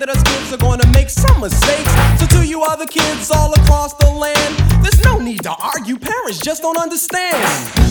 that us kids are gonna make some mistakes. So to you other kids all across the land, there's no need to argue, parents just don't understand.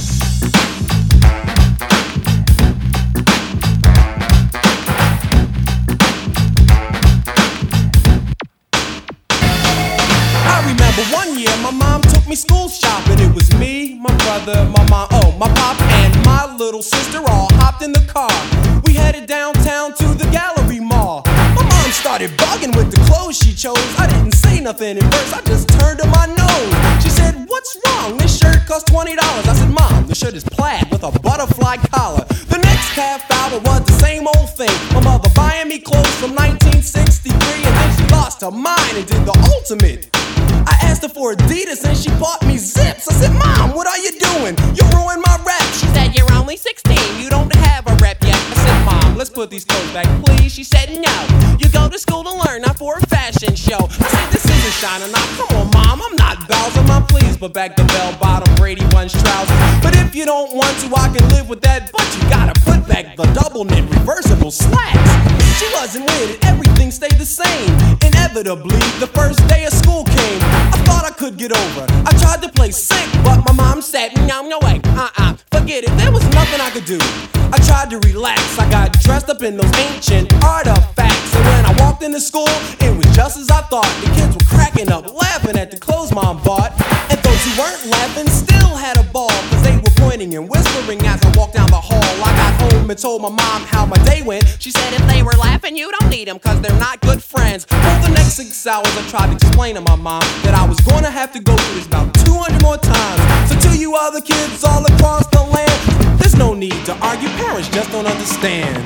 I remember one year my mom took me school shopping. It was me, my brother, my mom, my pop, and my little sister all hopped in the car. We headed downtown to the Gallery Mall. My mom started bugging with the clothes she chose. I didn't say nothing at first, I just turned to my nose. She said, "What's wrong? This shirt costs $20. I said, "Mom, the shirt is plaid with a butterfly collar." The next half hour was the same old thing. My mother buying me clothes from 1963, and then she lost her mind and did the ultimate. I asked her for Adidas and she bought me Zips. I said, "Mom, what are you doing? You ruined my rep." She said, "You're only 16, you don't have a rep yet." I said, "Mom, let's put these clothes back, please." She said, "No, you go to school to learn, not for a fashion show." I said, "This isn't shining off. Come on, Mom, I'm not Bowser, Mom, please put back the bell-bottom Brady Bunch trousers. But if you don't want to, I can live with that, but you gotta put back the double-knit reversible slacks." She wasn't with it, everything stayed the same. Inevitably, the first day of school came. I thought I could get over. I tried to play sick, but my mom said, no way, forget it, there was nothing I could do. I tried to relax, I got dressed up in those ancient artifacts. And when I walked into school, it was just as I thought. The kids were cracking up, laughing at the clothes Mom bought. And those who weren't laughing still had a ball, cause they were pointing and whispering as I walked down the hall. I got home and told my mom how my day went. She said, "If they were laughing, you don't need them, cause they're not good friends." For the next 6 hours I tried to explain to my mom that I was gonna have to go through this about 200 more times. So to you other kids all across the land, there's no need to argue, parents just don't understand.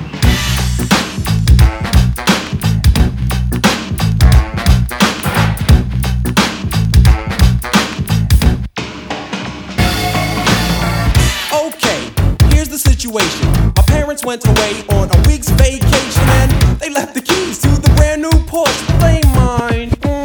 Okay, here's the situation. My parents went away on a week's vacation and they left the keys to the brand new Porsche. Were they mine?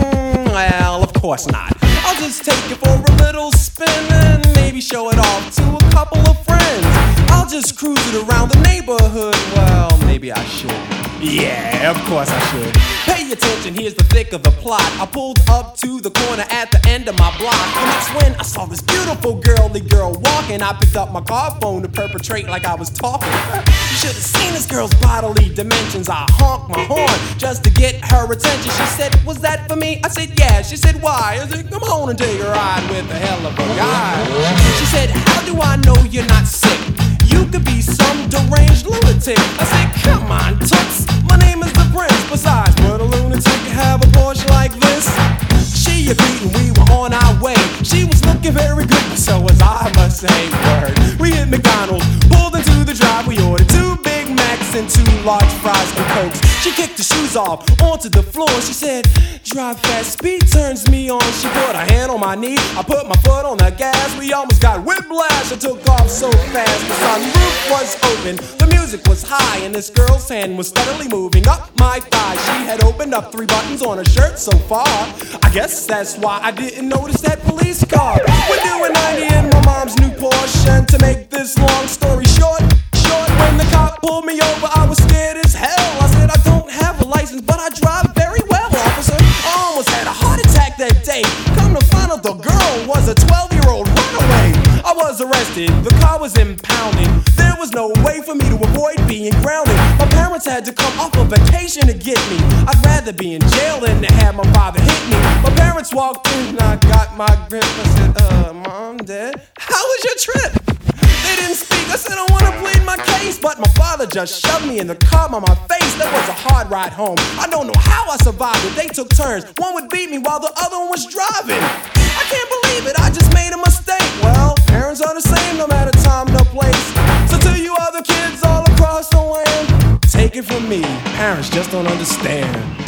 Well, of course not. I'll just take it for a little spin and maybe show it off to a couple of friends. I'll just cruise it around the neighborhood. Well, maybe I should. Yeah, of course I should. Pay attention, here's the thick of the plot. I pulled up to the corner at the end of my block, and that's when I saw this beautiful girly girl walking. I picked up my car phone to perpetrate like I was talking. You should have seen this girl's bodily dimensions. I honked my horn just to get her attention. She said, "Was that for me?" I said, "Yeah." She said, "Why?" I said, "Come on and take a ride with a hell of a guy." She said, "How do I know you're not sick? You could be some deranged lunatic." I said, "Come on, Toots, my name is the Prince. Besides, would a lunatic have a Porsche like this?" She agreed and we were on our way. She was looking very good, but so was I, must say. Word. We hit McDonald's, pulled into the drive. We ordered 2 Big Macs and 2 large fries and Cokes. She kicked the shoes off onto the floor. She said, "Drive fast, speed turns me on." She put her hand on my knee, I put my foot on the gas. We almost got whiplash, I took off so fast. The sunroof was open, the music was high, and this girl's hand was steadily moving up my thigh. She had opened up 3 buttons on her shirt so far. I guess that's why I didn't notice that police car. We're doing 90 in my mom's new Porsche, and to make this long story short, when the cop pulled me over, I was scared as hell. I said, "I don't have a license, but I drive very well, officer." I almost had a heart attack that day. Come to find out the girl was a 12-year-old runaway. I was arrested, the car was impounded. There was no way for me to avoid being grounded. My parents had to come off a vacation to get me. I'd rather be in jail than to have my father hit me. My parents walked in and I got my grip. I said, "Mom, Dad, how was your trip?" They didn't speak. I said, "I want to plead my case," but my father just shoved me in the car by my face. That was a hard ride home. I don't know how I survived it. They took turns. One would beat me while the other one was driving. I can't believe it. I just made a mistake. Well, parents are the same no matter time, no place. So to you other kids all across the land, take it from me, parents just don't understand.